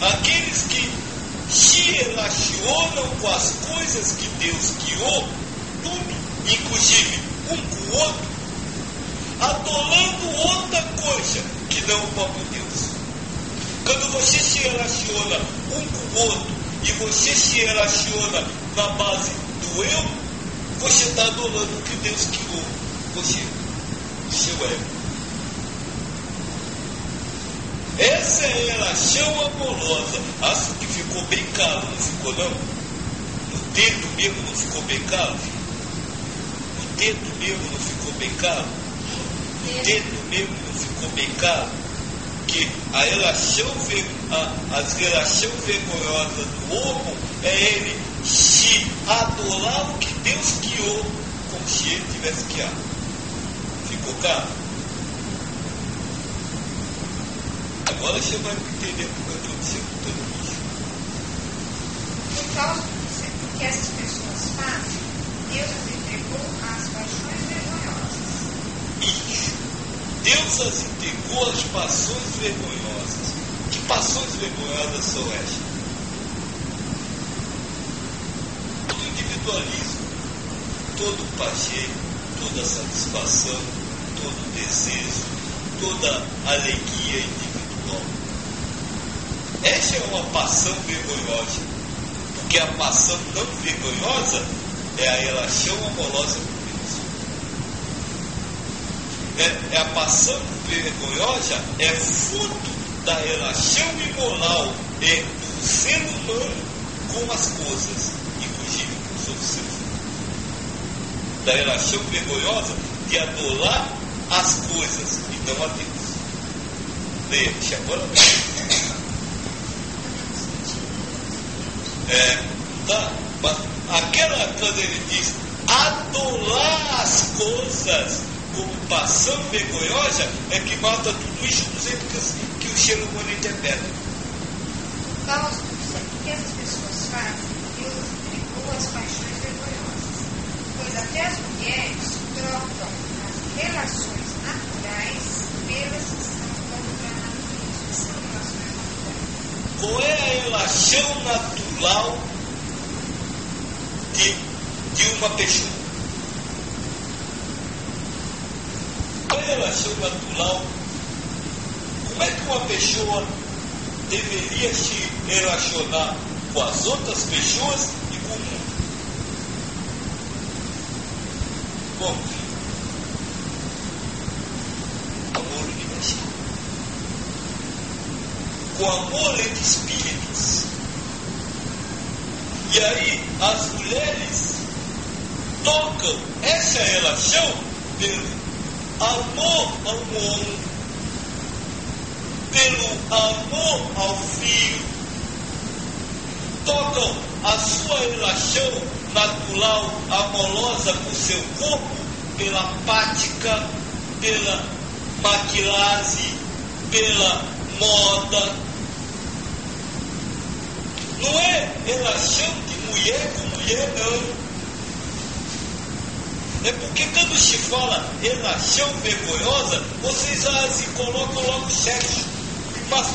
aqueles que se relacionam com as coisas que Deus criou, tudo, inclusive um com o outro, adorando outra coisa que não o próprio Deus. Quando você se relaciona um com o outro e você se relaciona na base do eu, você está adorando o que Deus criou você, o seu ego. Essa é a relação amorosa. Acho que ficou bem claro, não ficou não? No dedo mesmo não ficou bem claro? No dedo mesmo não ficou bem claro? No dedo mesmo não ficou bem claro? Que a relação, as relações vergonhosas do homem é ele se adorar o que Deus criou, como se ele tivesse criado. Ficou claro? Agora você vai entender porque eu estou dizendo tudo isso. Por causa do que essas pessoas fazem, Deus as entregou às paixões vergonhosas. Isso. Deus as entregou às paixões vergonhosas. Que paixões vergonhosas são essas? Todo individualismo, todo prazer, toda satisfação, todo desejo, toda alegria individual. Essa é uma paixão vergonhosa, porque a paixão não vergonhosa é a relação amorosa com Deus. A paixão vergonhosa é fruto da relação imoral do ser humano com as coisas, inclusive com os outros seres humanos. Da relação vergonhosa de adorar as coisas e não a Deus. Leia, agora tá, mas aquela quando ele diz adorar as coisas como paixão vergonhosa é que mata tudo isso do jeito que o ser humano interpreta. Por causa do que essas pessoas fazem, Deus entregou as paixões vergonhosas, pois até as mulheres trocam as relações naturais pelas que são contra a natureza, que são relações naturais. Qual é a relação natural de uma pessoa? Qual é a relação natural? Como é que uma pessoa deveria se relacionar com as outras pessoas e com o mundo? Como? Amor universal. Com amor entre espíritos. E aí as mulheres tocam essa relação pelo amor ao homem, pelo amor ao filho, tocam a sua relação natural, amorosa com seu corpo, pela prática, pela maquilagem, pela moda. Não é relação de mulher com mulher, não. É porque quando se fala relação vergonhosa, vocês já se colocam logo sexo. Mas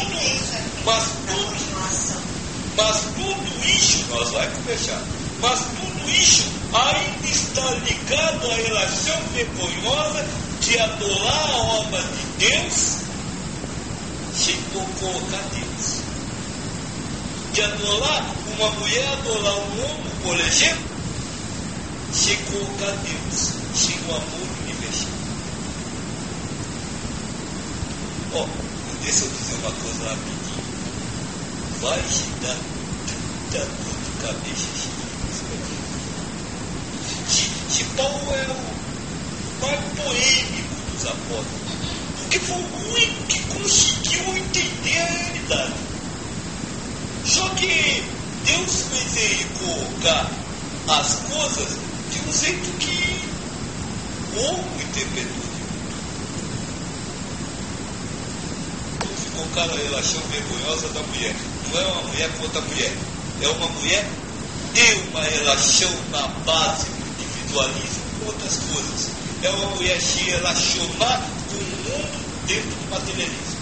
tudo isso, nós vamos conversar, mas tudo isso ainda está ligado à relação vergonhosa de adorar a obra de Deus sem colocar Deus. De adorar uma mulher, adorar um homem, por exemplo, sem colocar Deus, sem o amor universal. Deixa eu dizer uma coisa rapidinho. Vai te dar tanta dor de cabeça se Paulo é o mais polêmico dos apóstolos, porque foi o único que conseguiu entender a realidade. Só que Deus fez ele colocar as coisas de um jeito que o homem interpretou. Então ficou aquela relação vergonhosa da mulher. Não é uma mulher com outra mulher. É uma mulher e uma relação na base do individualismo com outras coisas. É uma mulher se relacionar com o mundo dentro do materialismo.